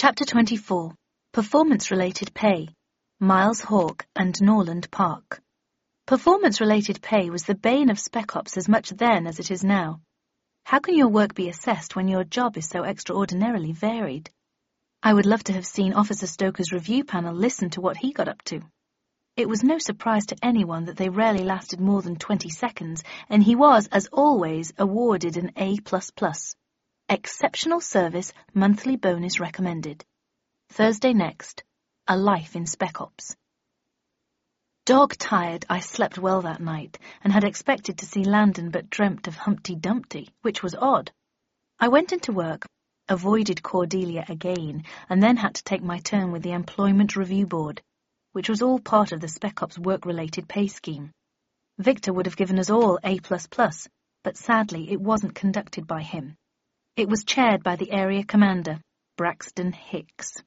Chapter 24. Performance-related pay. Miles Hawke and Norland Park. Performance-related pay was the bane of Spec Ops as much then as it is now. How can your work be assessed when your job is so extraordinarily varied? I would love to have seen Officer Stoker's review panel listen to what he got up to. It was no surprise to anyone that they rarely lasted more than 20 seconds, and he was, as always, awarded an A++. Exceptional service, monthly bonus recommended. Thursday next. A life in Spec Ops. Dog-tired, I slept well that night, and had expected to see Landon but dreamt of Humpty Dumpty, which was odd. I went into work, avoided Cordelia again, and then had to take my turn with the Employment Review Board, which was all part of the Spec Ops work-related pay scheme. Victor would have given us all A++, but sadly it wasn't conducted by him. It was chaired by the area commander, Braxton Hicks.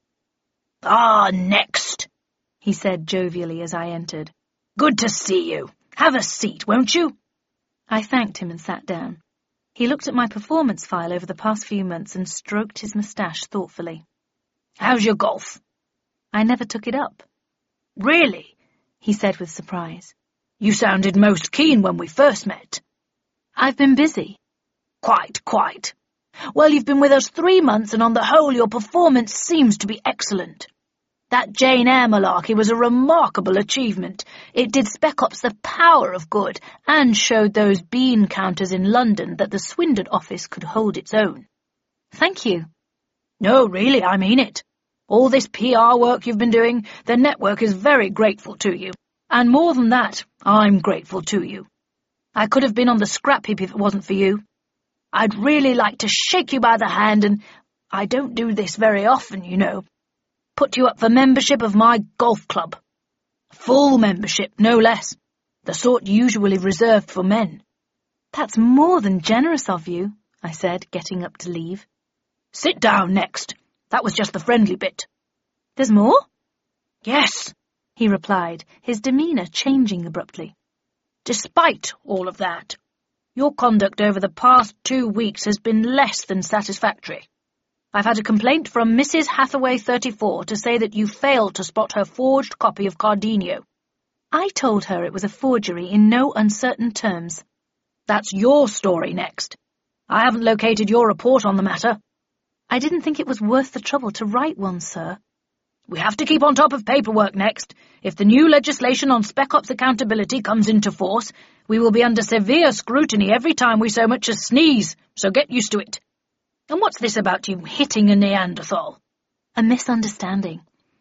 Next, he said jovially as I entered. Good to see you. Have a seat, won't you? I thanked him and sat down. He looked at my performance file over the past few months and stroked his moustache thoughtfully. How's your golf? I never took it up. Really? He said with surprise. You sounded most keen when we first met. I've been busy. Quite. Well, you've been with us 3 months, and on the whole your performance seems to be excellent. That Jane Eyre malarkey was a remarkable achievement. It did Spec Ops the power of good, and showed those bean counters in London that the Swindon office could hold its own. Thank you. No, really, I mean it. All this PR work you've been doing, the network is very grateful to you. And more than that, I'm grateful to you. I could have been on the scrap heap if it wasn't for you. I'd really like to shake you by the hand, and I don't do this very often, you know. Put you up for membership of my golf club. Full membership, no less. The sort usually reserved for men. That's more than generous of you, I said, getting up to leave. Sit down next. That was just the friendly bit. There's more? Yes, he replied, his demeanour changing abruptly. Despite all of that, your conduct over the past 2 weeks has been less than satisfactory. I've had a complaint from Mrs. Hathaway 34 to say that you failed to spot her forged copy of Cardenio. I told her it was a forgery in no uncertain terms. That's your story next. I haven't located your report on the matter. I didn't think it was worth the trouble to write one, sir. We have to keep on top of paperwork next. If the new legislation on Spec Ops accountability comes into force, we will be under severe scrutiny every time we so much as sneeze, so get used to it. And what's this about you hitting a Neanderthal? A misunderstanding.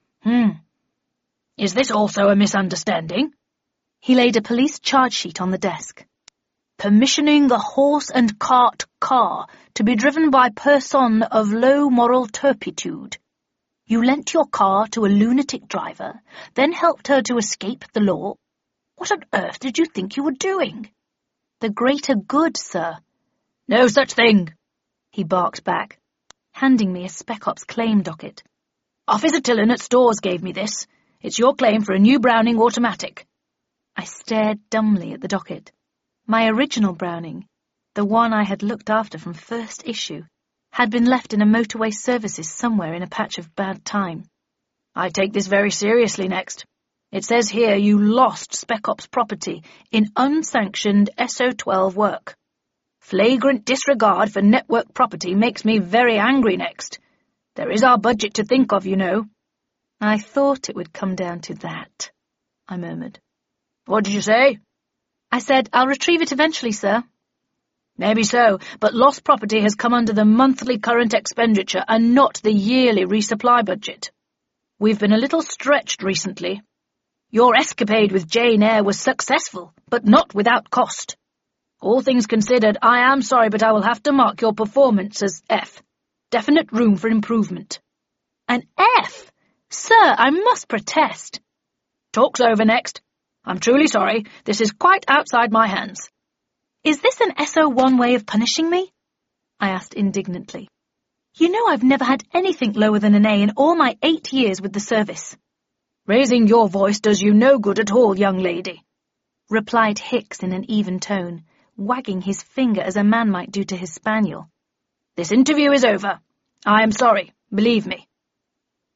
Is this also a misunderstanding? He laid a police charge sheet on the desk. Permissioning the horse and cart car to be driven by person of low moral turpitude. You lent your car to a lunatic driver, then helped her to escape the law. What on earth did you think you were doing? The greater good, sir. No such thing, he barked back, handing me a Spec Ops claim docket. Officer Tillen at Stores gave me this. It's your claim for a new Browning automatic. I stared dumbly at the docket. My original Browning, the one I had looked after from first issue, had been left in a motorway services somewhere in a patch of bad time. I take this very seriously next. It says here you lost Spec Ops property in unsanctioned SO12 work. Flagrant disregard for network property makes me very angry next. There is our budget to think of, you know. I thought it would come down to that, I murmured. What did you say? I said, I'll retrieve it eventually, sir. Maybe so, but lost property has come under the monthly current expenditure and not the yearly resupply budget. We've been a little stretched recently. Your escapade with Jane Eyre was successful, but not without cost. All things considered, I am sorry, but I will have to mark your performance as F. Definite room for improvement. An F? Sir, I must protest. Talk's over next. I'm truly sorry. This is quite outside my hands. Is this an SO1 way of punishing me? I asked indignantly. You know I've never had anything lower than an A in all my 8 years with the service. Raising your voice does you no good at all, young lady, replied Hicks in an even tone, wagging his finger as a man might do to his spaniel. This interview is over. I am sorry, believe me.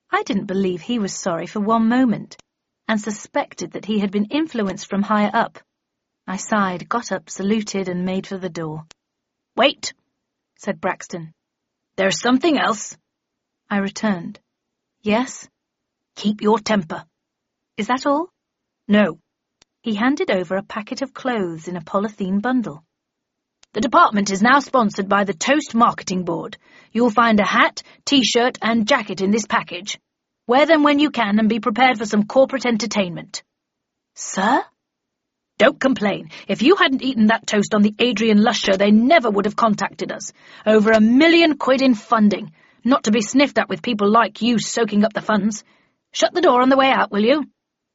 I didn't believe he was sorry for one moment, and suspected that he had been influenced from higher up. I sighed, got up, saluted, and made for the door. "Wait," said Braxton. "There's something else." I returned. Yes? "Keep your temper." Is that all? "No." He handed over a packet of clothes in a polythene bundle. "The department is now sponsored by the Toast Marketing Board. You'll find a hat, T-shirt, and jacket in this package. Wear them when you can and be prepared for some corporate entertainment." Sir? "Don't complain. If you hadn't eaten that toast on the Adrian Lush show, they never would have contacted us. Over £1 million in funding. Not to be sniffed at with people like you soaking up the funds. Shut the door on the way out, will you?"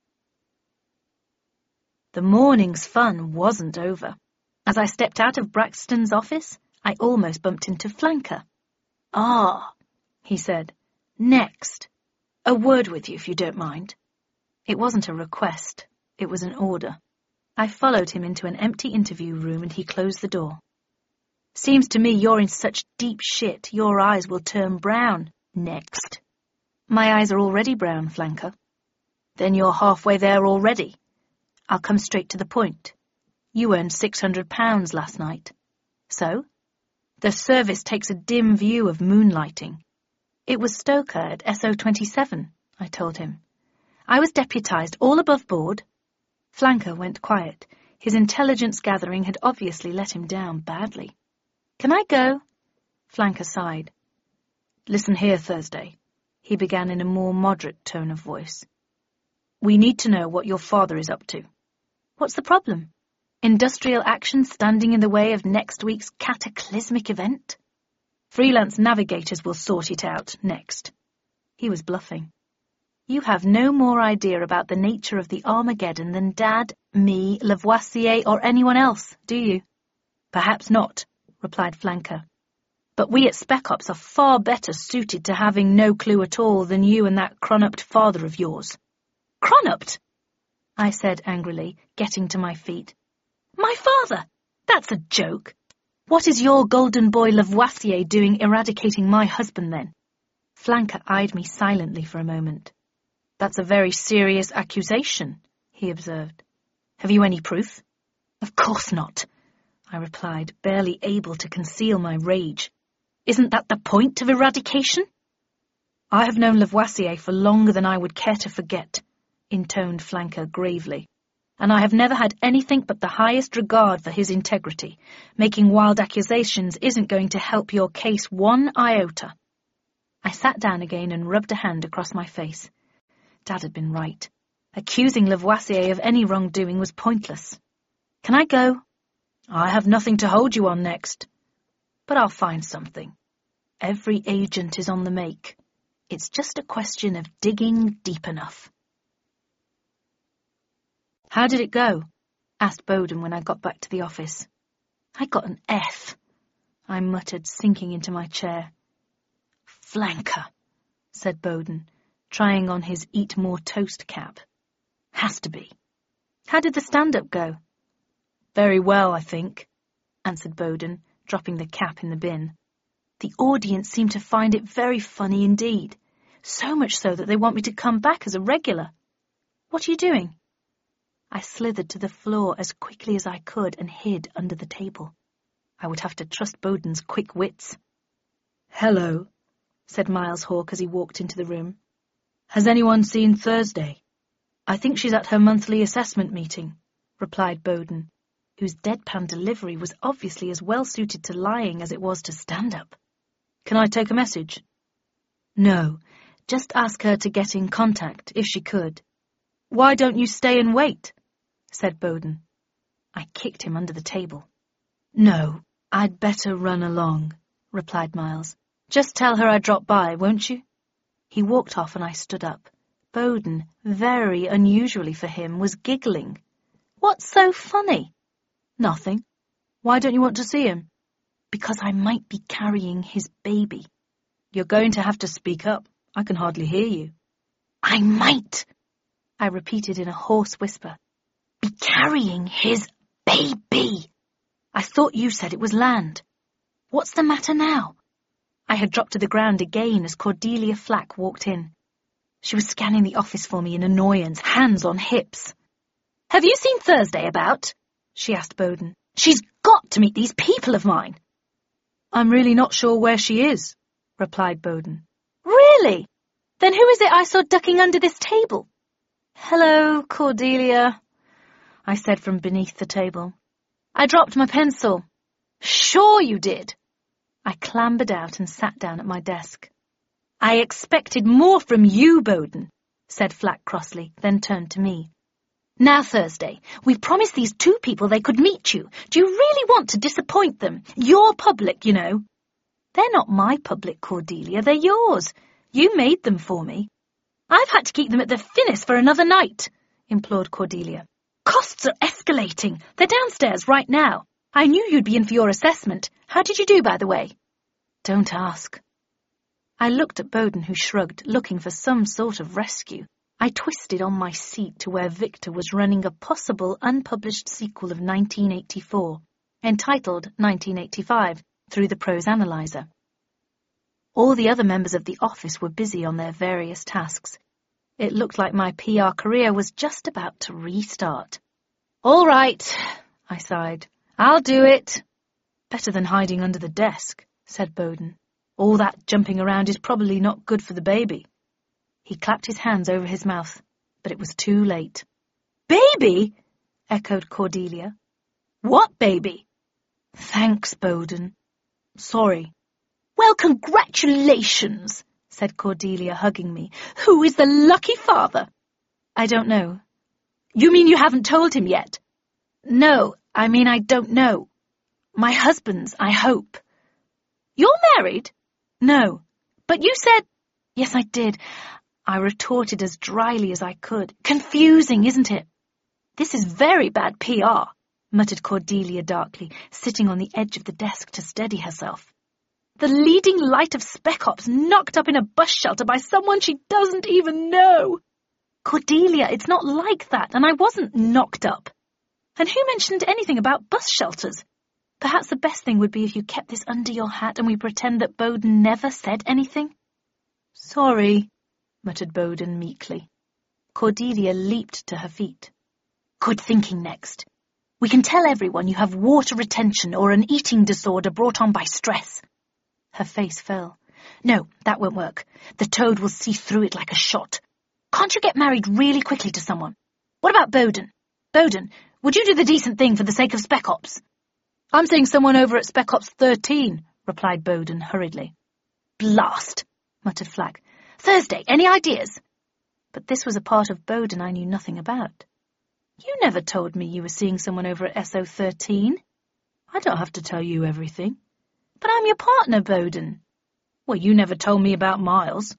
The morning's fun wasn't over. As I stepped out of Braxton's office, I almost bumped into Flanker. "Ah," he said. "Next. A word with you, if you don't mind." It wasn't a request. It was an order. I followed him into an empty interview room and he closed the door. "Seems to me you're in such deep shit, your eyes will turn brown. Next." "My eyes are already brown, Flanker." "Then you're halfway there already." "I'll come straight to the point. You earned £600 last night." "So?" "The service takes a dim view of moonlighting." "It was Stoker at SO27, I told him. "I was deputised all above board." Flanker went quiet. His intelligence gathering had obviously let him down badly. "Can I go?" Flanker sighed. "Listen here, Thursday," he began in a more moderate tone of voice. "We need to know what your father is up to." "What's the problem? Industrial action standing in the way of next week's cataclysmic event?" "Freelance navigators will sort it out next." He was bluffing. "You have no more idea about the nature of the Armageddon than Dad, me, Lavoisier, or anyone else, do you?" "Perhaps not," replied Flanker. "But we at Spec Ops are far better suited to having no clue at all than you and that Cronnupt father of yours." "Cronnupt?" I said angrily, getting to my feet. "My father? That's a joke. What is your golden boy Lavoisier doing eradicating my husband, then?" Flanker eyed me silently for a moment. "That's a very serious accusation," he observed. "Have you any proof?" "Of course not," I replied, barely able to conceal my rage. "Isn't that the point of eradication?" "I have known Lavoisier for longer than I would care to forget," intoned Flanker gravely, "and I have never had anything but the highest regard for his integrity. Making wild accusations isn't going to help your case one iota." I sat down again and rubbed a hand across my face. Dad had been right. Accusing Lavoisier of any wrongdoing was pointless. "Can I go?" "I have nothing to hold you on next." "But I'll find something. Every agent is on the make. It's just a question of digging deep enough." "How did it go?" asked Bowden when I got back to the office. "I got an F," I muttered, sinking into my chair. "Flanker," said Bowden, trying on his Eat More Toast cap. "Has to be." "How did the stand-up go?" "Very well, I think," answered Bowden, dropping the cap in the bin. "The audience seemed to find it very funny indeed, so much so that they want me to come back as a regular. What are you doing?" I slithered to the floor as quickly as I could and hid under the table. I would have to trust Bowden's quick wits. "Hello," said Miles Hawke as he walked into the room. "Has anyone seen Thursday?" "I think she's at her monthly assessment meeting," replied Bowden, whose deadpan delivery was obviously as well suited to lying as it was to stand-up. "Can I take a message?" "No, just ask her to get in contact, if she could." "Why don't you stay and wait?" said Bowden. I kicked him under the table. "No, I'd better run along," replied Miles. "Just tell her I dropped by, won't you?" He walked off and I stood up. Bowden, very unusually for him, was giggling. "What's so funny?" "Nothing." "Why don't you want to see him?" "Because I might be carrying his baby." "You're going to have to speak up. I can hardly hear you." "I might," I repeated in a hoarse whisper, "be carrying his baby. I thought you said it was land. What's the matter now?" I had dropped to the ground again as Cordelia Flack walked in. She was scanning the office for me in annoyance, hands on hips. "Have you seen Thursday about?" she asked Bowden. "She's got to meet these people of mine." "I'm really not sure where she is," replied Bowden. "Really? Then who is it I saw ducking under this table?" "Hello, Cordelia," I said from beneath the table. "I dropped my pencil." "Sure you did." I clambered out and sat down at my desk. "I expected more from you, Bowden," said Flack crossly, then turned to me. "Now, Thursday, we promised these two people they could meet you. Do you really want to disappoint them? Your public, you know." "They're not my public, Cordelia, they're yours. You made them for me." "I've had to keep them at the Finnis for another night," implored Cordelia. "Costs are escalating. They're downstairs right now. I knew you'd be in for your assessment. How did you do, by the way?" "Don't ask." I looked at Bowden, who shrugged, looking for some sort of rescue. I twisted on my seat to where Victor was running a possible unpublished sequel of 1984, entitled 1985, through the prose analyzer. All the other members of the office were busy on their various tasks. It looked like my PR career was just about to restart. "All right," I sighed. "I'll do it." "Better than hiding under the desk," said Bowden. "All that jumping around is probably not good for the baby." He clapped his hands over his mouth, but it was too late. "Baby?" echoed Cordelia. "What baby?" "Thanks, Bowden." "Sorry." "Well, congratulations," said Cordelia, hugging me. "Who is the lucky father?" "I don't know." "You mean you haven't told him yet?" "No, I mean I don't know. My husband's, I hope." "You're married?" "No." "But you said—" "Yes, I did," I retorted as dryly as I could. "Confusing, isn't it?" "This is very bad PR," muttered Cordelia darkly, sitting on the edge of the desk to steady herself. "The leading light of Spec Ops knocked up in a bus shelter by someone she doesn't even know." "Cordelia, it's not like that, and I wasn't knocked up. And who mentioned anything about bus shelters? Perhaps the best thing would be if you kept this under your hat and we pretend that Bowden never said anything." "Sorry," muttered Bowden meekly. Cordelia leaped to her feet. "Good thinking next. We can tell everyone you have water retention or an eating disorder brought on by stress." Her face fell. "No, that won't work. The Toad will see through it like a shot. Can't you get married really quickly to someone? What about Bowden? Bowden, would you do the decent thing for the sake of Spec Ops?" "I'm seeing someone over at Spec Ops 13, replied Bowden hurriedly. "Blast," muttered Flack. "Thursday, any ideas?" But this was a part of Bowden I knew nothing about. "You never told me you were seeing someone over at SO13. "I don't have to tell you everything." "But I'm your partner, Bowden." "Well, you never told me about Miles."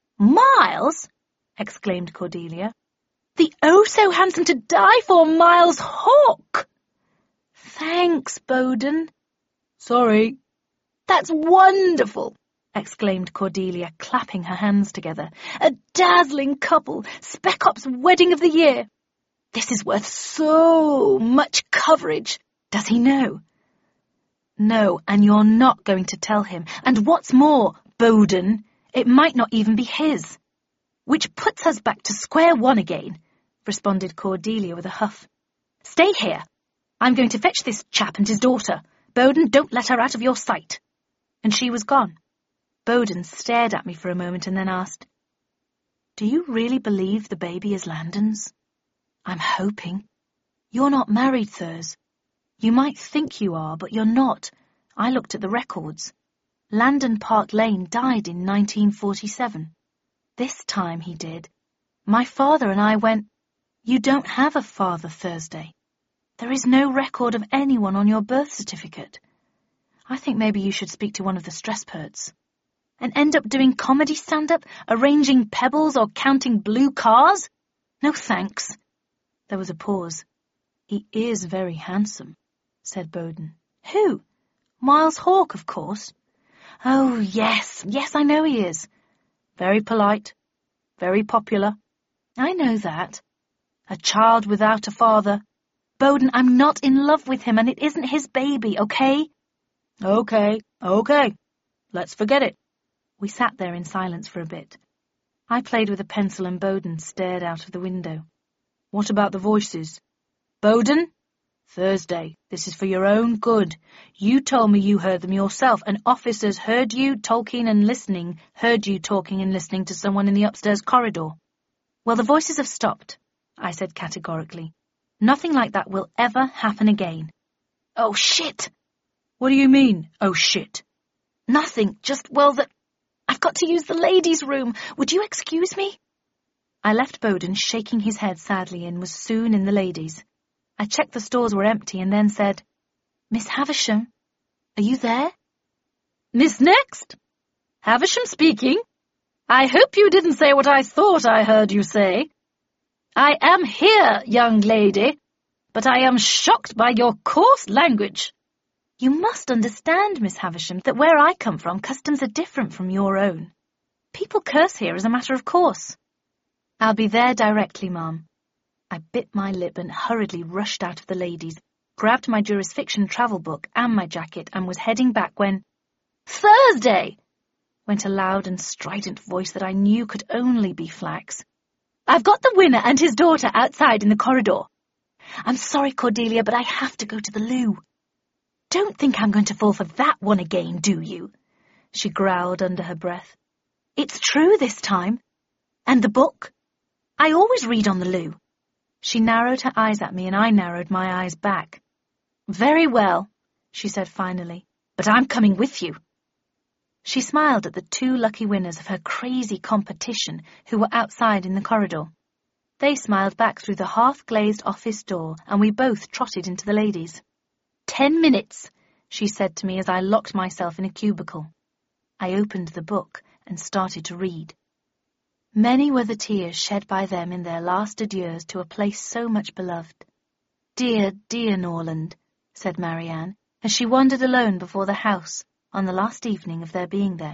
"Miles?" exclaimed Cordelia. "The oh-so-handsome to die for Miles Hawke." "Thanks, Bowden." "Sorry." "That's wonderful," exclaimed Cordelia, clapping her hands together. "A dazzling couple, Spec Ops wedding of the year. This is worth so much coverage. Does he know?" "No, and you're not going to tell him. And what's more, Bowden, it might not even be his." "Which puts us back to square one again," responded Cordelia with a huff. "Stay here. I'm going to fetch this chap and his daughter. Bowden, don't let her out of your sight." And she was gone. Bowden stared at me for a moment and then asked, "Do you really believe the baby is Landon's?" "I'm hoping." "You're not married, Thurs. You might think you are, but you're not. I looked at the records. Landon Park Lane died in 1947. This time he did. My father and I went—" "You don't have a father, Thursday. There is no record of anyone on your birth certificate. I think maybe you should speak to one of the Stresspurts." "And end up doing comedy stand-up, arranging pebbles or counting blue cars? No thanks." There was a pause. "He is very handsome," said Bowden. "Who?" "Miles Hawke, of course." "Oh, yes, I know he is." "Very polite, very popular." "I know that." "A child without a father." "Bowden, I'm not in love with him, and it isn't his baby, okay?" Okay. Let's forget it." We sat there in silence for a bit. I played with a pencil and Bowden stared out of the window. What about the voices? Bowden? Thursday, this is for your own good. You told me you heard them yourself, and officers heard you talking and listening to someone in the upstairs corridor. Well, the voices have stopped, I said categorically. Nothing like that will ever happen again. Oh, shit! What do you mean, oh, shit? Nothing, just, I've got to use the ladies' room. Would you excuse me? I left Bowden shaking his head sadly and was soon in the ladies'. I checked the stores were empty and then said, Miss Havisham, are you there? Miss Next? Havisham speaking. I hope you didn't say what I thought I heard you say. I am here, young lady, but I am shocked by your coarse language. You must understand, Miss Havisham, that where I come from, customs are different from your own. People curse here as a matter of course. I'll be there directly, ma'am. I bit my lip and hurriedly rushed out of the ladies, grabbed my jurisfiction travel book and my jacket and was heading back when... Thursday! Went a loud and strident voice that I knew could only be Flax. I've got the winner and his daughter outside in the corridor. I'm sorry, Cordelia, but I have to go to the loo. Don't think I'm going to fall for that one again, do you? She growled under her breath. It's true this time. And the book? I always read on the loo. She narrowed her eyes at me and I narrowed my eyes back. Very well, she said finally, but I'm coming with you. She smiled at the two lucky winners of her crazy competition who were outside in the corridor. They smiled back through the half-glazed office door and we both trotted into the ladies. 10 minutes, she said to me as I locked myself in a cubicle. I opened the book and started to read. Many were the tears shed by them in their last adieus to a place so much beloved. Dear, dear Norland, said Marianne, as she wandered alone before the house on the last evening of their being there.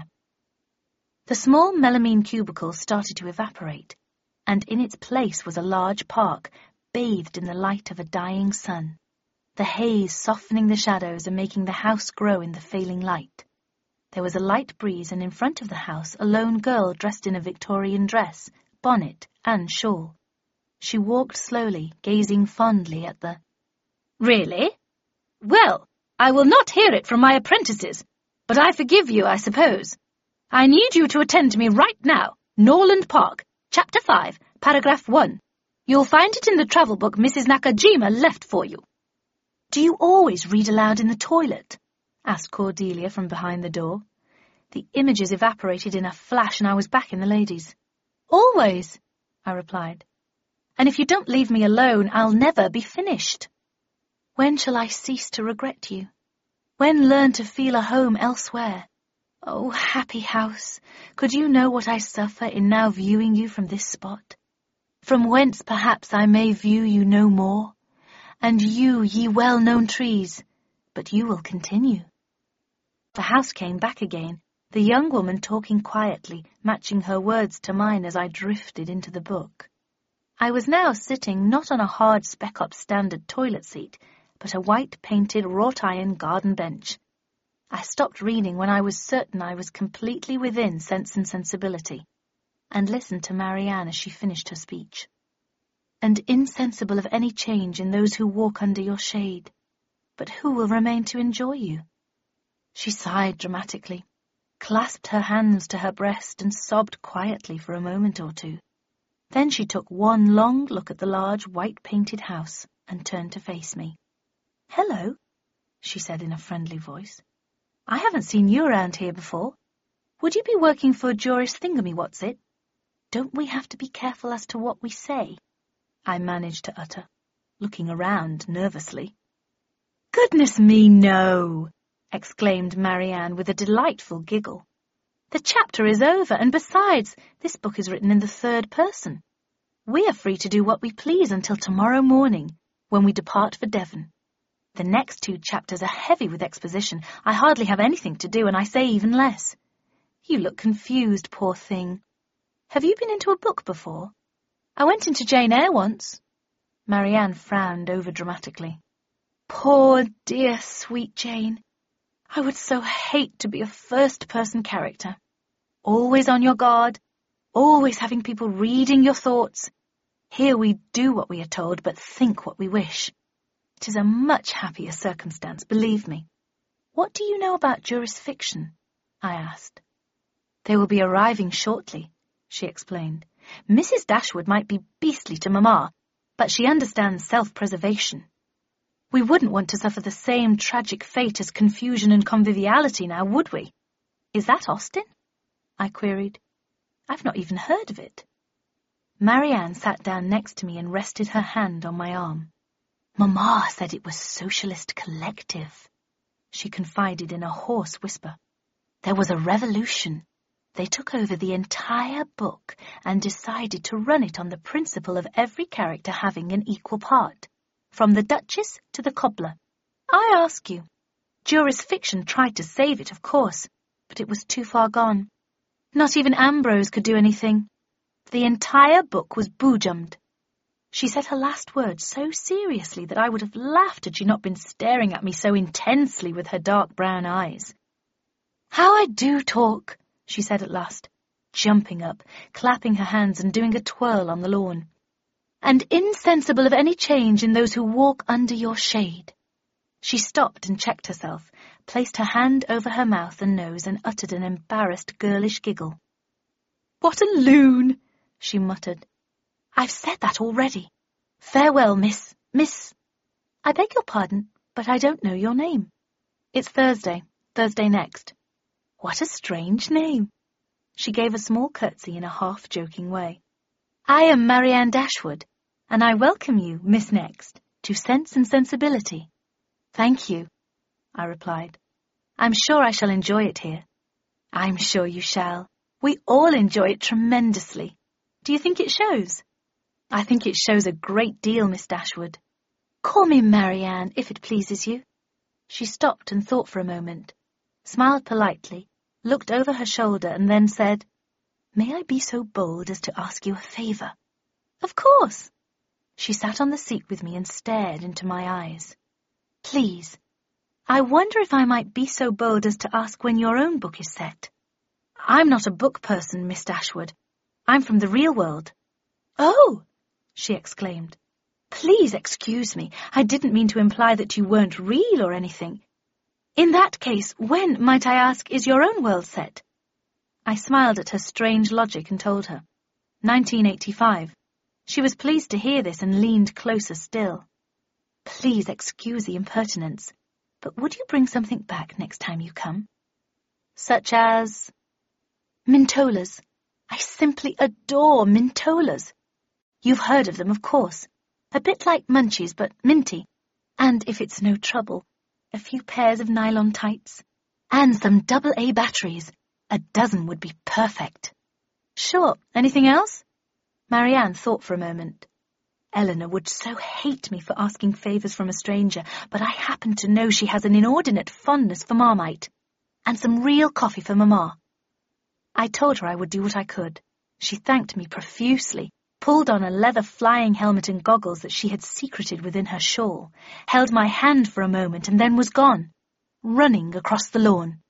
The small melamine cubicle started to evaporate, and in its place was a large park, bathed in the light of a dying sun, the haze softening the shadows and making the house grow in the failing light. There was a light breeze, and in front of the house a lone girl dressed in a Victorian dress, bonnet, and shawl. She walked slowly, gazing fondly at the... Really? Well, I will not hear it from my apprentices, but I forgive you, I suppose. I need you to attend to me right now. Norland Park, Chapter 5, Paragraph 1. You'll find it in the travel book Mrs. Nakajima left for you. Do you always read aloud in the toilet? Asked Cordelia from behind the door. The images evaporated in a flash and I was back in the ladies. Always, I replied. And if you don't leave me alone, I'll never be finished. When shall I cease to regret you? When learn to feel a home elsewhere? Oh, happy house, could you know what I suffer in now viewing you from this spot? From whence perhaps I may view you no more, and you, ye well-known trees, but you will continue. The house came back again, the young woman talking quietly, matching her words to mine as I drifted into the book. I was now sitting not on a hard spec-up standard toilet seat, but a white-painted wrought-iron garden bench. I stopped reading when I was certain I was completely within Sense and Sensibility, and listened to Marianne as she finished her speech. And insensible of any change in those who walk under your shade, but who will remain to enjoy you? She sighed dramatically, clasped her hands to her breast and sobbed quietly for a moment or two. Then she took one long look at the large white-painted house and turned to face me. Hello, she said in a friendly voice. I haven't seen you around here before. Would you be working for Joris Thingamywhatsit? Don't we have to be careful as to what we say? I managed to utter, looking around nervously. Goodness me, no! Exclaimed Marianne with a delightful giggle. The chapter is over, and besides, this book is written in the third person. We are free to do what we please until tomorrow morning, when we depart for Devon. The next 2 chapters are heavy with exposition. I hardly have anything to do, and I say even less. You look confused, poor thing. Have you been into a book before? I went into Jane Eyre once. Marianne frowned over-dramatically. Poor, dear, sweet Jane. I would so hate to be a first-person character. Always on your guard, always having people reading your thoughts. Here we do what we are told, but think what we wish. It is a much happier circumstance, believe me. What do you know about jurisfiction? I asked. They will be arriving shortly, she explained. Mrs. Dashwood might be beastly to Mamma, but she understands self-preservation. We wouldn't want to suffer the same tragic fate as Confusion and Conviviality now, would we? Is that Austen? I queried. I've not even heard of it. Marianne sat down next to me and rested her hand on my arm. Mamma said it was Socialist Collective, she confided in a hoarse whisper. There was a revolution. They took over the entire book and decided to run it on the principle of every character having an equal part, from the Duchess to the cobbler. I ask you, jurisfiction tried to save it, of course, but it was too far gone. Not even Ambrose could do anything. The entire book was boojummed. She said her last words so seriously that I would have laughed had she not been staring at me so intensely with her dark brown eyes. How I do talk, she said at last, jumping up, clapping her hands and doing a twirl on the lawn. And insensible of any change in those who walk under your shade. She stopped and checked herself, placed her hand over her mouth and nose and uttered an embarrassed girlish giggle. What a loon, she muttered. I've said that already. Farewell, Miss. I beg your pardon, but I don't know your name. It's Thursday next. What a strange name. She gave a small curtsy in a half-joking way. I am Marianne Dashwood, and I welcome you, Miss Next, to Sense and Sensibility. Thank you, I replied. I'm sure I shall enjoy it here. I'm sure you shall. We all enjoy it tremendously. Do you think it shows? I think it shows a great deal, Miss Dashwood. Call me Marianne, if it pleases you. She stopped and thought for a moment, smiled politely, looked over her shoulder, and then said, May I be so bold as to ask you a favour? Of course. She sat on the seat with me and stared into my eyes. Please, I wonder if I might be so bold as to ask when your own book is set. I'm not a book person, Miss Dashwood. I'm from the real world. Oh, she exclaimed. Please excuse me. I didn't mean to imply that you weren't real or anything. In that case, when, might I ask, is your own world set? I smiled at her strange logic and told her. 1985. She was pleased to hear this and leaned closer still. Please excuse the impertinence, but would you bring something back next time you come? Such as? Mintolas. I simply adore Mintolas. You've heard of them, of course. A bit like Munchies, but minty. And if it's no trouble, a few pairs of nylon tights. And some AA batteries. A dozen would be perfect. Sure. Anything else? Marianne thought for a moment. Eleanor would so hate me for asking favours from a stranger, but I happen to know she has an inordinate fondness for Marmite. And some real coffee for Mamma. I told her I would do what I could. She thanked me profusely, pulled on a leather flying helmet and goggles that she had secreted within her shawl, held my hand for a moment and then was gone, running across the lawn.